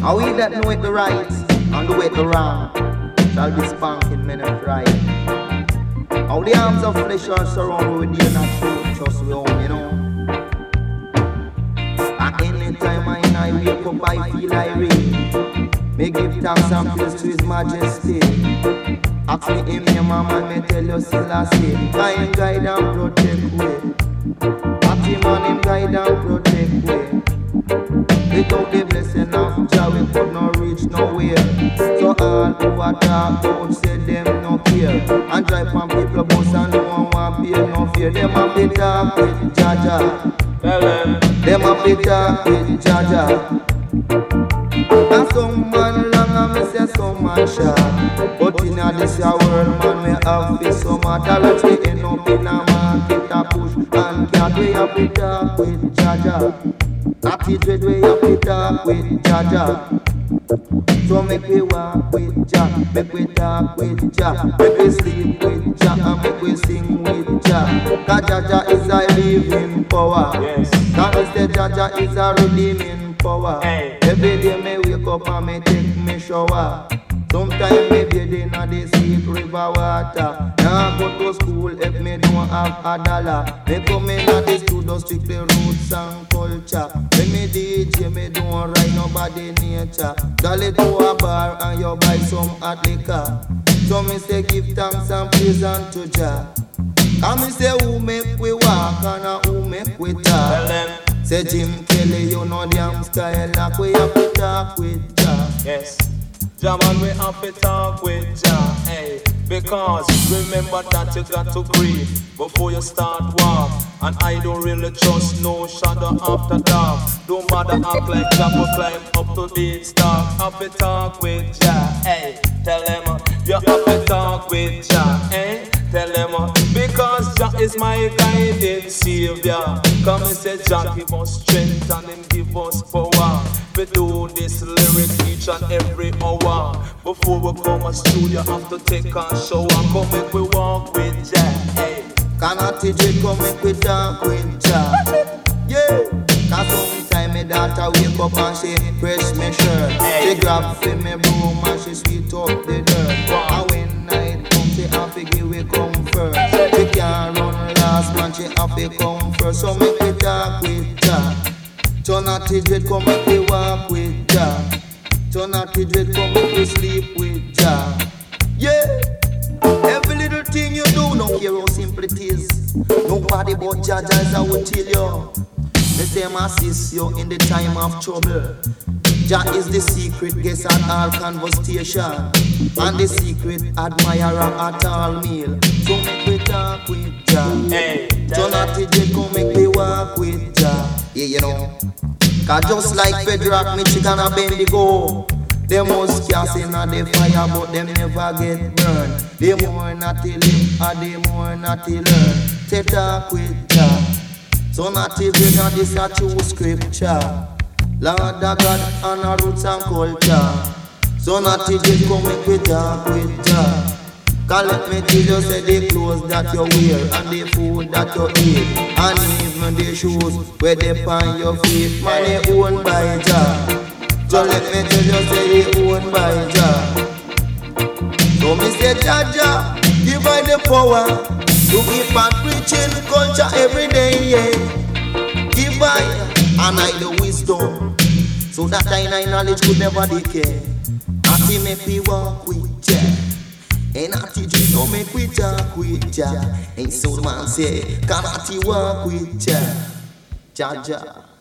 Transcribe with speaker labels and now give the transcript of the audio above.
Speaker 1: And we that know it the right and do it the wrong shall be spanking men of right. How the arms of flesh are surrounded with the inner truth, trust we own, you know. At any time I wake up, I feel irate. May give thanks and praise to His Majesty. Ask me him, your mama, me tell you still I say. Kind guide and protect way. Ask him and him guide and protect way. Without the blessing of Jah, we could not reach nowhere. So all who are talk out, say them no care. And drive on people bus and no one want pay no fear. Them have to talk with Jah Jah. Tell them have to talk with Jah Jah. And some man long and me say some man short. But in this world man we have to some talent. We end up in a market a push and cat. We have to talk with Jah Jah. Attitude we have to talk with Jah Jah. So make we walk with Jah, make we talk with Jah, make we sleep with Jah, and make we sing with Jah. Cause Jah Jah is a living power. Yes. Cause we say Jah Jah is a redeeming power. Hey. Every day me wake up and me take me shower. Sometimes me bathe in the sweet river water. Now go to school if me don't have a dollar. Me come in the studio strictly roots and culture. When me DJ me don't write nobody nature. Dolly to a bar and you buy some hot liquor. So me say give thanks and praise unto Jah. And me say who make we walk and who make we talk. Say Jim Kelly you know damn style like we have to talk with Jah. Yes. Jah man, we have to talk with Jah, hey. Because remember that you got to grieve before you start walk. And I don't really trust no shadow after dark. Don't matter act like Jah will climb up to the star. Have to talk with Jah, hey. Tell them you have to talk with Jah, hey. Tell them because Jah is my guiding savior. Come and say Jah give us strength and Him give us power. We do this lyric each and every hour. Before we come a studio, have to take a shower. Come make we walk with Jah, hey. Cannot teach it, come make we talk with Jah. Yeah. Cause sometime my daughter wake up and she press me shirt. Hey. She grab for me broom and she sweet up the dirt. Wow. And when night come, she have to give we come first. She can't run last, man, she have to come first. So make we talk with Jah. Turn out to dread, come make we walk with Jah. Turn out to dread, come make we sleep with Jah. Yeah. Every little thing you do, no care how simple it is. Nobody but Jah Jah is I will tell you. The same assist you in the time of trouble. Jah is the secret guest at all conversation, and the secret admirer at all meal. So make we talk with Jah. Hey, turn out to dread, come make we walk with Jah. Yeah, you know. Cause just like Fedrock, Michigan and Bendigo, they must cast in the fire, but them never get burned. They more not to live, and they more not to learn. They talk with Jah. So not to dread, and this a true scripture. Lord of God and our roots and culture. So not to dread, come make we talk with Jah. Cause let me tell you, say the clothes that you wear and the food that you eat, and even the shoes where they find your feet, man, they owned by Jah. So let me tell you, say they owned by Jah. So me say Jah Jah, give I the power to keep on preaching culture every day, yeah. Give I and I the wisdom, so that I knowledge could never decay. And He make me walk with Jah. And at you don't make we talk with Jah. And so man say, cannot you walk with Jah? Jah Jah.